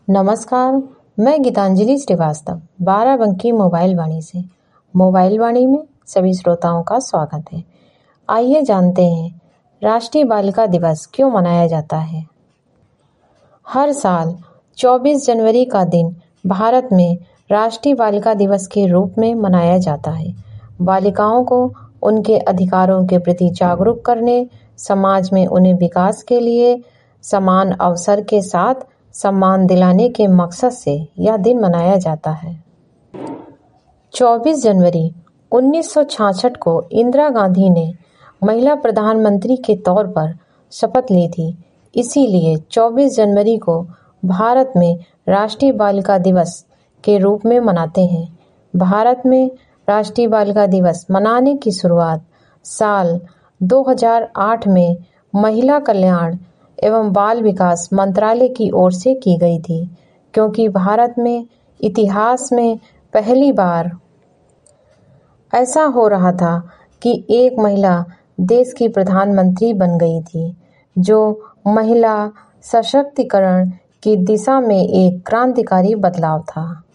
नमस्कार, मैं गीतांजलि श्रीवास्तव बाराबंकी मोबाइल वाणी से। मोबाइल वाणी में सभी श्रोताओं का स्वागत है। आइए जानते हैं राष्ट्रीय बालिका दिवस क्यों मनाया जाता है। हर साल 24 जनवरी का दिन भारत में राष्ट्रीय बालिका दिवस के रूप में मनाया जाता है। बालिकाओं को उनके अधिकारों के प्रति जागरूक करने, समाज में उन्हें विकास के लिए समान अवसर के साथ सम्मान दिलाने के मकसद से यह दिन मनाया जाता है। 24 जनवरी 1966 को इंदिरा गांधी ने महिला प्रधानमंत्री के तौर पर शपथ ली थी। इसीलिए 24 जनवरी को भारत में राष्ट्रीय बालिका दिवस के रूप में मनाते हैं। भारत में राष्ट्रीय बालिका दिवस मनाने की शुरुआत साल 2008 में महिला कल्याण एवं बाल विकास मंत्रालय की ओर से की गई थी, क्योंकि भारत में इतिहास में पहली बार ऐसा हो रहा था कि एक महिला देश की प्रधानमंत्री बन गई थी, जो महिला सशक्तिकरण की दिशा में एक क्रांतिकारी बदलाव था।